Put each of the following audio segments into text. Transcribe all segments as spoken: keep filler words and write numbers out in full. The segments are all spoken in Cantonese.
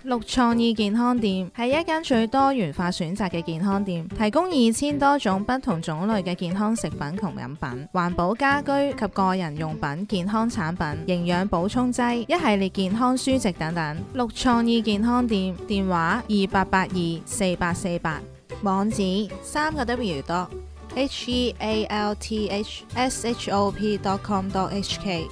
綠創意健康店係一間最多元化選擇嘅健康店，提供二千多種不同種類嘅健康食品同飲品、環保家居及個人用品、健康產品、營養補充劑、一系列健康書籍等等。綠創意健康店電話二八八二四八四八，網址三個 W 多 H E A L T H S H O P dot com dot H K。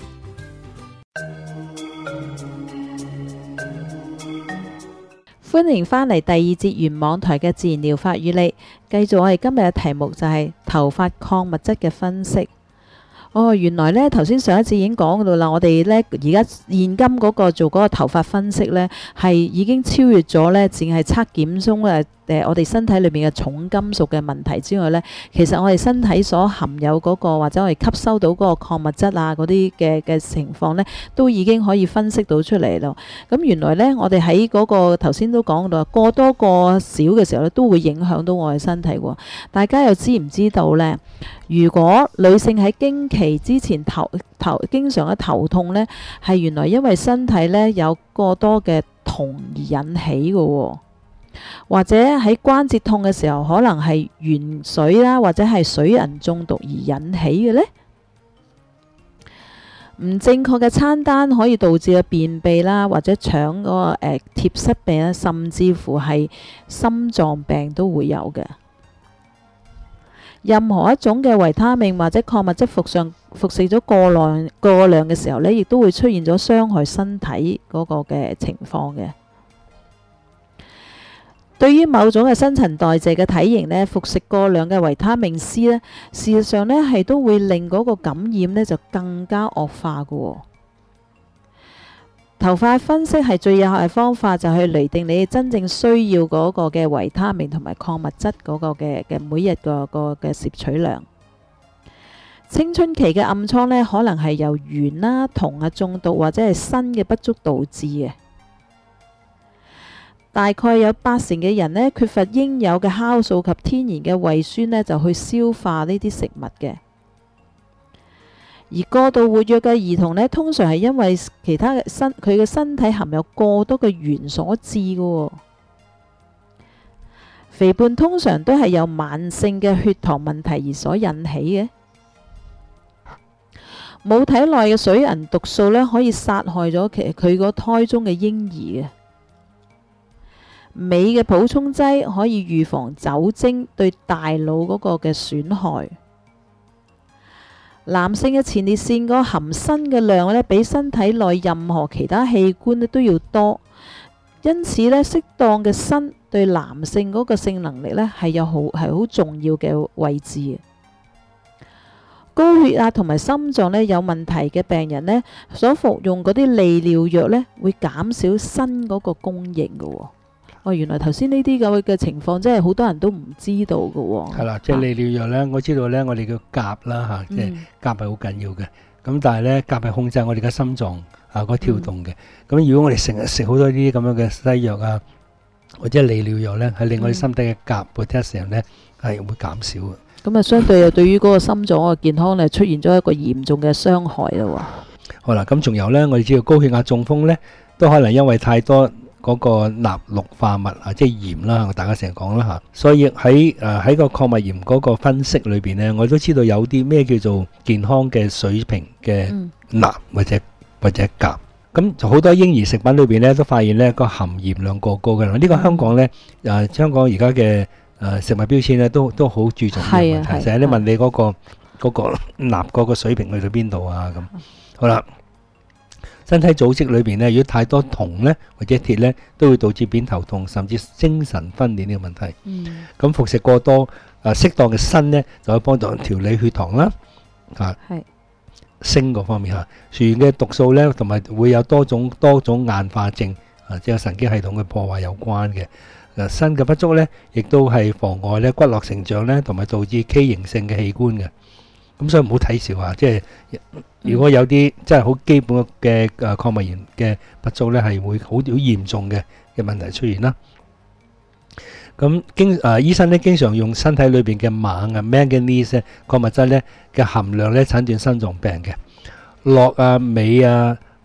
歡迎返嚟第二節原網台嘅自然療法與你，繼續我哋今日嘅題目就係頭髮礦物質嘅分析。哦，原來呢頭先上一次已經講到啦，我哋呢而家現今嗰個做嗰個頭髮分析呢，係已經超越咗呢淨係測檢中誒誒我哋身體裏面嘅重金屬嘅問題之外呢，其實我哋身體所含有嗰個或者我哋吸收到嗰個礦物質啊嗰啲嘅嘅情況呢，都已經可以分析到出嚟咯。咁原來呢，我哋喺嗰個頭先都講到過多過少嘅時候呢，都會影響到我哋身體喎。大家又知唔知道呢？如果女性喺經期之前頭頭經常嘅頭痛呢，係原來因為身體呢有過多嘅銅而引起嘅喎。或者喺關節痛嘅時候，可能係鉛水啦，或者係水銀中毒而引起嘅呢。唔正確嘅餐單可以導致嘅便秘啦，或者腸嗰個誒貼塞病啦，甚至乎係心臟病都會有嘅。任何一種嘅維他命或者礦物質服上服食咗過量過量嘅時候呢，亦都會出現咗傷害身體嗰個嘅情況嘅。對於某種嘅新陳代謝嘅體型呢，服食過量嘅維他命 C 呢，事實上呢係都會令嗰個感染呢就更加惡化嘅喎。頭髮分析係最有效嘅方法，就係釐定你真正需要嗰個嘅維他命同埋礦物質嗰個嘅嘅每日個個嘅攝取量。青春期嘅暗瘡呢，可能係由鉛啦、銅啊中毒或者係鋅嘅不足導致嘅。大概有八成嘅人呢，缺乏應有嘅酵素及天然嘅胃酸呢，就去消化呢啲食物嘅。而過度活躍嘅兒童呢，通常係因為其他嘅身佢嘅身體含有過多嘅鉛所致嘅喎。肥胖通常都係由慢性嘅血糖問題而所引起嘅。母體內嘅水銀毒素呢，可以殺害咗其佢個胎中嘅嬰兒嘅。鎂嘅補充劑可以預防酒精對大腦嗰個嘅損害。男性嘅前列腺個含鋅嘅量呢，比身體內任何其他器官呢都要多，因此呢，適當嘅鋅對男性嗰個性能力呢係有好係好重要嘅位置嘅。高血壓同埋心臟呢有問題嘅病人呢，所服用嗰啲利尿藥呢，會減少鋅嗰個供應嘅喎。哦，原來頭先呢啲咁嘅情況，真係好多人都唔知道嘅喎。係啦，即係利尿藥咧，我知道咧，我哋叫鉀啦嚇，即係鉀係好緊要嘅。咁但係咧，鉀係控制我哋嘅心臟啊個跳動嘅。咁如果我哋成日食好多呢啲咁樣嘅西藥啊，或者利尿藥咧，係令我哋身體嘅鉀 potassium 咧係會減少嘅。咁啊，相對又對於嗰個心臟嘅健康咧，出現咗一個嚴重嘅傷害啦喎。好啦，咁仲有咧，我哋知道高血壓中風咧，都可能因為太多嗰個鈉氯化物啊，即係鹽啦，大家成日講啦嚇，所以喺誒喺個礦物鹽嗰個分析裏邊咧，我都知道有啲咩叫做健康嘅水平嘅鈉或者或者鉀。咁就好多嬰兒食品裏邊咧，都發現咧個含鹽量過高嘅啦。呢個香港咧誒香港而家嘅誒食物標籤咧，都都好注重呢個問題。成日都問你嗰個嗰個鈉嗰個水平去到邊度啊咁。好啦。身體組織裏邊咧，如果太多銅咧或者鐵咧，都會導致偏頭痛，甚至精神分裂呢個問題。嗯。咁服食過多誒適當嘅鋅咧，就可以幫助調理血糖啦。啊。係。鋅嗰方面嚇，薯嘅毒素咧，同埋會有多種多種硬化症啊，即係神經系統嘅破壞有關嘅。誒鋅嘅不足咧，亦都係妨礙咧骨骼成長咧，同埋導致畸形性嘅器官嘅。咁所以唔好睇小啊！即係如果有啲即係好基本嘅誒礦物鹽嘅不足咧，係會好好嚴重嘅嘅問題出現啦。咁經誒醫生咧，經常用身體裏邊嘅錳啊 manganese 礦物質咧嘅含量咧診斷心臟病嘅。鉻啊、鎂啊、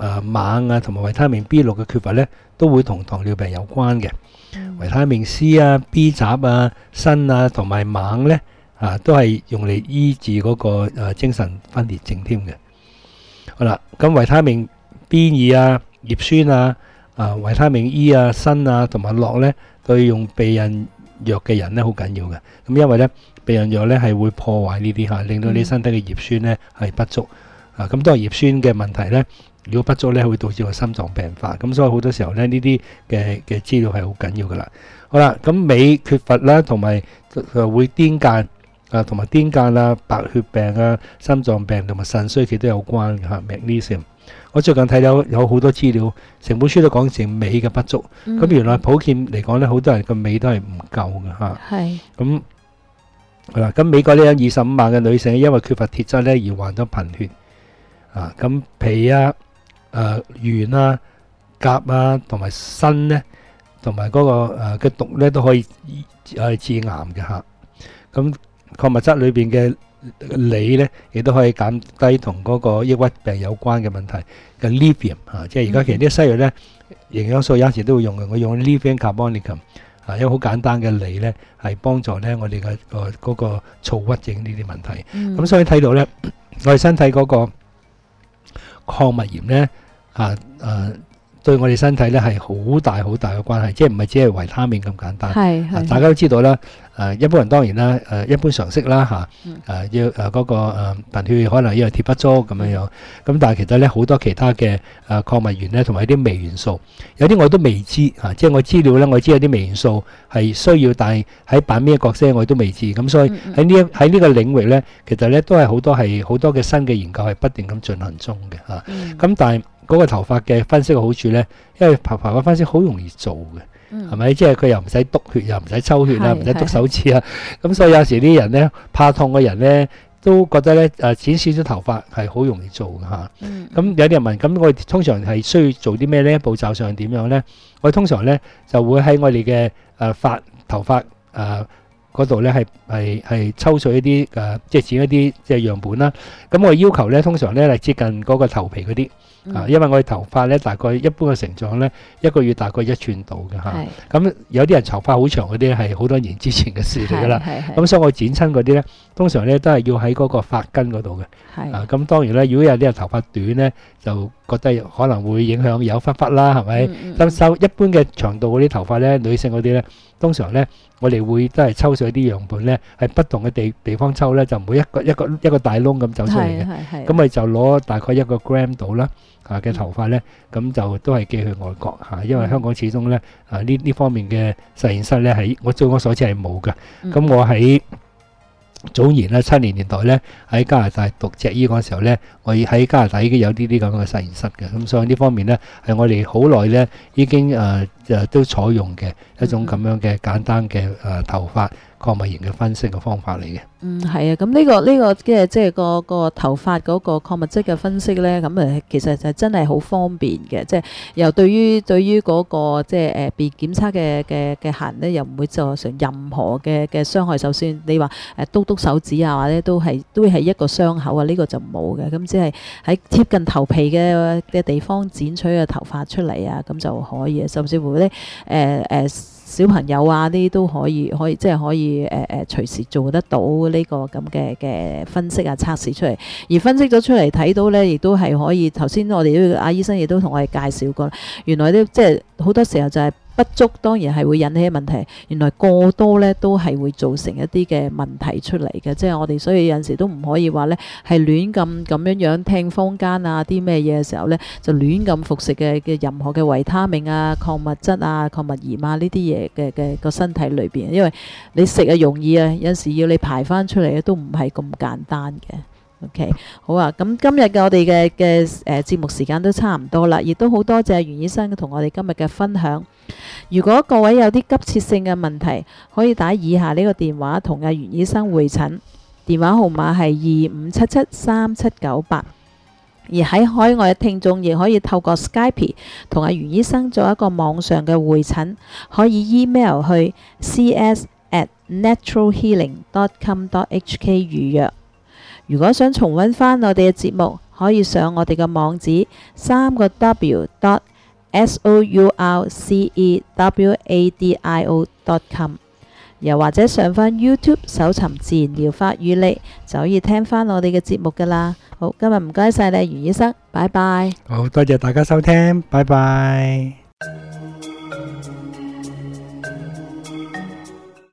誒錳啊同埋維他命 B 六嘅缺乏咧，都會同糖尿病有關嘅。 嗯維他命 C 啊、B 雜啊、鋅啊同埋錳咧啊，都係用嚟醫治嗰個誒精神分裂症添嘅。好啦，咁維他命 B 二啊、葉酸啊、啊維他命 E 啊、鋅啊同埋鉻咧，對用避孕藥嘅人咧好緊要嘅。咁因為咧避孕藥咧係會破壞呢啲嚇，令到你身體嘅葉酸咧係不足啊。咁當然葉酸嘅問題咧，如果不足咧，會導致個心臟病發。咁所以好多時候咧，呢啲嘅嘅資料係好緊要噶啦。好啦，咁鎂缺乏啦，同埋誒會癲癇啊，同埋癲癇啊、白血病啊、心臟病同埋腎衰竭都有關嘅嚇。Magnesium，我最近睇到有好多資料，成本書都講成鎂嘅不足。咁、 嗯原來普遍嚟講咧，好多人個鎂都係唔夠嘅嚇。 係咁好啦，咁美國呢有二十五萬嘅女性因為缺乏鐵質咧而患咗貧血啊。咁脾啊、誒鉛啊、鉀啊同埋鋅咧，同埋嗰個誒嘅毒咧都可以誒致癌嘅嚇。咁礦物質裏邊嘅鋰咧，亦都可以減低同嗰個抑鬱病有關嘅問題嘅 lithium 嚇。即係而家其實啲西藥咧，營養素有時都會用嘅，我用 lithium carbonicum 啊，一個好簡單嘅鋰咧，係幫助咧我哋嘅個嗰個躁鬱症呢啲問題。咁、 嗯所以睇到咧，我哋身體嗰個礦物鹽咧啊誒，對我哋身體咧係好大好大嘅關係，即係唔係只係維他命咁簡單。 係係啊大家都知道啦，誒一般人當然啦，誒一般常識啦嚇， 嗯誒要誒嗰個誒貧血可能因為鐵不足咁樣樣，咁但係其實咧好多其他嘅誒礦物元咧，同埋啲微元素，有啲我都未知嚇，即係我資料咧，我知有啲微元素係需要，但係喺扮咩角色我都未知，咁所以喺呢一喺呢個領域咧，其實咧都係好多係好多嘅新嘅研究係不斷咁進行中嘅嚇， 嗯咁但係嗰個頭髮嘅分析嘅好處咧，因為頭髮嘅分析好容易做嘅。係咪？即係佢又唔使篤血，又唔使抽血啊， 係唔使篤手指啊。咁所以有時啲人咧怕痛嘅人咧，都覺得咧誒剪少少頭髮係好容易做嘅嚇。 嗯咁有啲人問，咁我哋通常係需要做啲咩咧？步驟上點樣咧？我哋通常咧就會喺我哋嘅誒髮頭髮誒嗰度咧係係係抽取一啲誒，即係剪一啲即係樣本啦。咁我要求咧，通常咧係接近嗰個頭皮嗰啲。啊，因為我哋頭髮咧大概一般嘅成長咧一個月大概一寸度嘅嚇，咁有啲人頭髮好長嗰啲係好多年之前嘅事嚟㗎啦，咁所以我剪親嗰啲咧通常咧都係要喺嗰個髮根嗰度嘅，啊咁當然咧，如果有啲人頭髮短咧就覺得可能會影響有忽忽啦，係咪？咁收一般嘅長度嗰啲頭髮咧，女性嗰啲咧，通常咧我哋會都係抽水啲樣本咧，係不同嘅地地方抽咧，就唔會一個一個一個大窿咁走出嚟嘅，咁我哋就攞大概一個 gram 度啦。啊嘅頭髮咧，咁就都係寄去外國嚇，因為香港始終咧啊呢呢方面嘅實驗室咧係我據我所知係冇嘅。咁我喺早年咧七零年代咧喺加拿大讀脊醫嗰陣時候咧，我喺加拿大已經有呢啲咁嘅實驗室嘅，咁所以呢方面咧係我哋好耐咧已經誒誒都採用嘅一種咁樣嘅簡單嘅誒頭髮礦物鹽嘅分析嘅方法嚟嘅。 嗯，係啊，咁呢個呢個嘅即係個個頭髮嗰個礦物質嘅分析咧，咁誒其實就真係好方便嘅，即係又對於對於嗰個即係誒被檢測嘅嘅嘅客人咧，又唔會造成任何嘅嘅傷害。首先你話誒篤篤手指啊，或者都係都係一個傷口啊，呢個就冇嘅，咁只係喺貼近頭皮嘅嘅地方剪取嘅頭髮出嚟啊，咁就可以，甚至乎咧誒誒。小朋友啊，呢啲都可以，可以即係可以誒誒、呃、隨時做得到呢個咁嘅嘅分析啊測試出嚟，而分析咗出嚟睇到呢，亦都係可以。頭先我哋都阿醫生亦都同我哋介紹過，原來呢，即係好多時候就係不足，當然係會引起問題。原來過多呢都係會造成一啲嘅問題出嚟嘅，即係我哋所以有陣時都唔可以話呢係亂咁咁樣樣聽坊間啊啲咩嘢嘅時候呢，就亂咁服食嘅嘅任何嘅維他命啊、礦物質啊、礦物鹽啊呢啲嘢嘅嘅個身體裏邊，因為你食啊容易啊，有陣時要你排翻出嚟都唔係咁簡單嘅。OK， 好啊，咁今日嘅我哋嘅嘅誒節目時間都差唔多啦，亦都好多謝袁醫生同我哋今日嘅分享。如果各位有啲急切性嘅問題，可以打以下呢個電話同阿袁醫生會診，電話號碼係二五七七三七九八。而喺海外嘅聽眾亦可以透過 Skype 同阿袁醫生做一個網上嘅會診，可以 email 去 c s at natural healing dot com dot h k 預約。 如果想重溫返我哋嘅節目，可以上我哋嘅網址三個 W dot S O U R C E W A D I O dot com， 又或者上返 YouTube 搜尋自然療法與你，就可以聽返我哋嘅節目噶啦。好，今日唔該晒你，袁醫生，拜拜。 好多謝大家收聽，拜拜。